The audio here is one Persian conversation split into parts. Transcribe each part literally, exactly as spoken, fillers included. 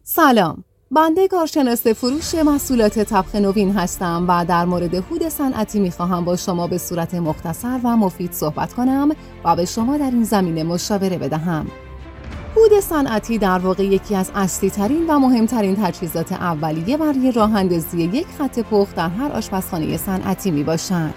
سلام، بنده کارشناس فروش محصولات طبخ نوین هستم و در مورد هود صنعتی میخواهم با شما به صورت مختصر و مفید صحبت کنم و به شما در این زمینه مشاوره بدهم. هود صنعتی در واقع یکی از اصلی ترین و مهمترین تجهیزات اولیه برای راه اندازی یک خط پخت در هر آشپزخانه صنعتی می باشد.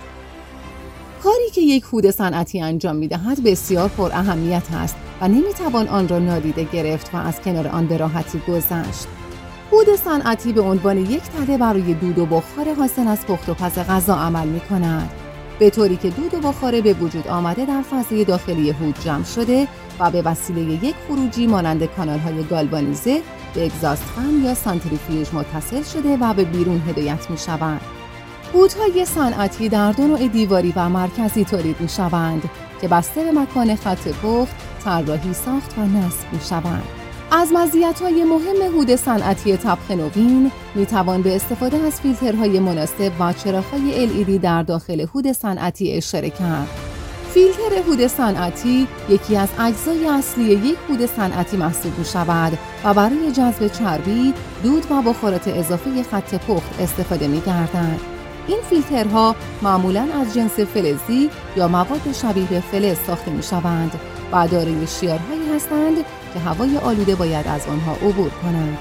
کاری که یک هود صنعتی انجام می دهد بسیار پر اهمیت است و نمی توان آن را نادیده گرفت و از کنار آن به راحتی گذشت. هود صنعتی به عنوان یک تله برای دود و بخار حاصل از پخت و پز غذا عمل می کند، به طوری که دود و بخار به وجود آمده در فضای داخلی هود جمع شده و به وسیله یک خروجی مانند کانال‌های گالوانیزه به اگزاست فن یا سانتریفیوژ متصل شده و به بیرون هدایت می شوند. هودهای صنعتی در دو نوع دیواری و مرکزی تولید می شوند که بسته به مکان خط پخت طراحی ساخت و نصب می شوند. از مزیت‌های مهم هود صنعتی طبخ نوین می‌توان به استفاده از فیلترهای مناسب و چراغ‌های ال ای دی در داخل هود صنعتی اشاره کرد. فیلتر هود صنعتی یکی از اجزای اصلی یک هود صنعتی محسوب می‌شود و برای جذب چربی، دود و بخارات اضافه خط پخت استفاده می‌گردند. این فیلترها معمولاً از جنس فلزی یا مواد شبیه به فلز ساخته می‌شوند و دارای شیارهایی هستند که هوای آلوده باید از آنها عبور کند.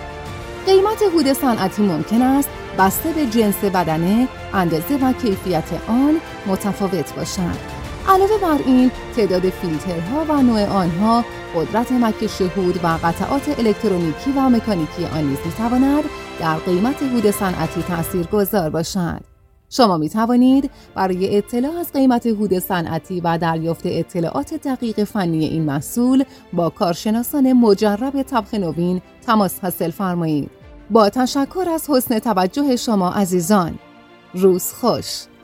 قیمت هود صنعتی ممکن است بسته به جنس بدنه، اندازه و کیفیت آن متفاوت باشد. علاوه بر این، تعداد فیلترها و نوع آنها، قدرت مکش هود و قطعات الکترونیکی و مکانیکی آن نیز می‌تواند در قیمت هود صنعتی تاثیرگذار باشد. شما می توانید برای اطلاع از قیمت هود صنعتی و دریافت اطلاعات دقیق فنی این محصول با کارشناسان مجرب طبخ نوین تماس حاصل فرمایید. با تشکر از حسن توجه شما عزیزان. روز خوش.